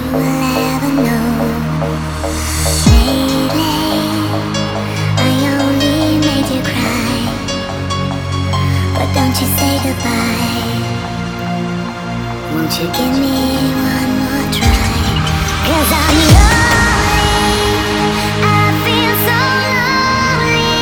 will ever know. Lately, I only made you cry, but don't you say goodbye. Won't you give me one more try? 'Cause I'm lonely, I feel so lonely.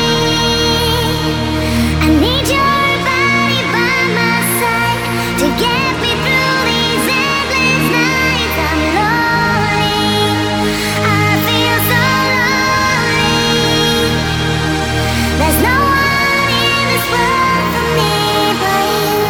I need your body by my side to get me through these endless nights. I'm lonely, I feel so lonely. There's no one in this world for me but you.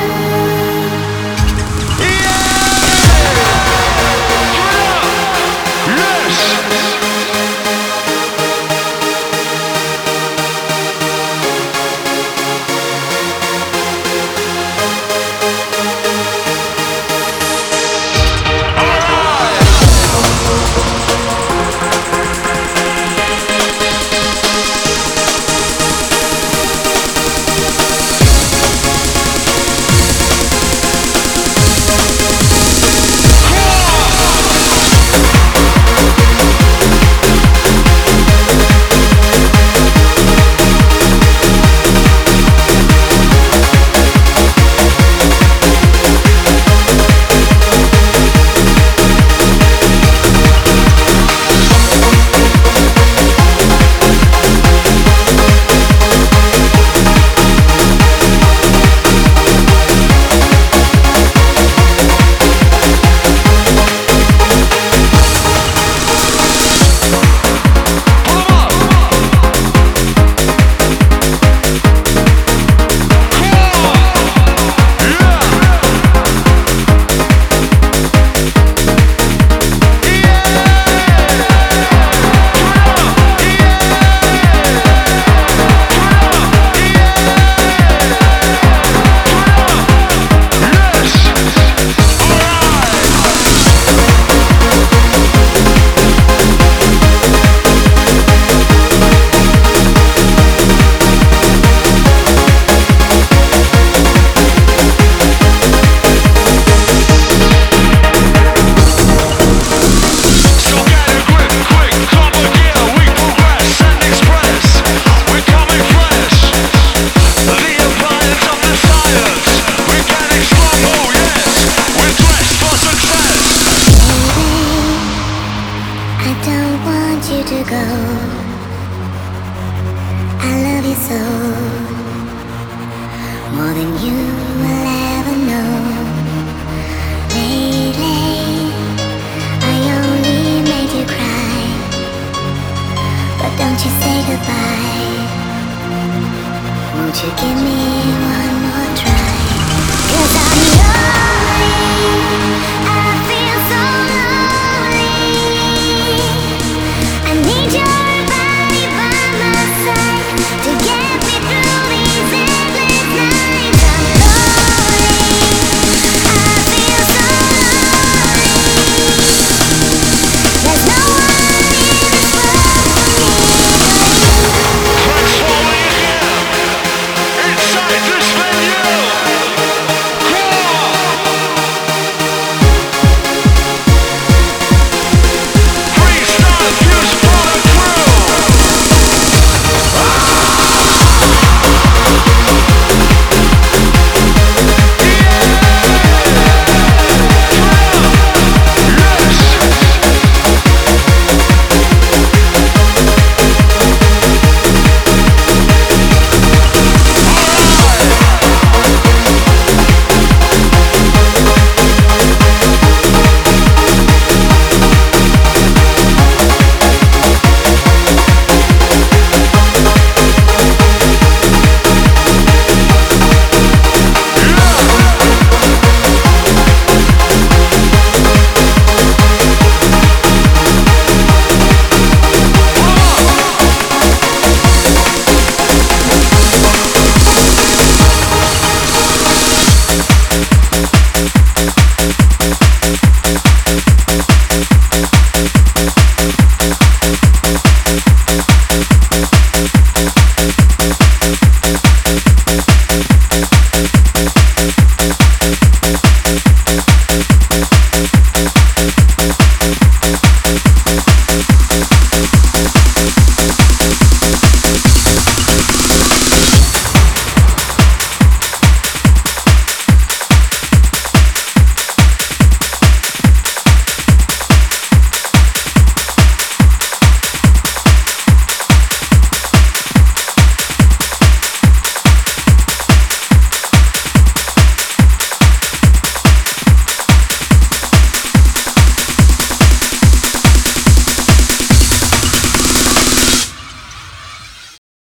To go, I love you so, more than you will ever know. Lately, I only made you cry, but don't you say goodbye. Won't you give me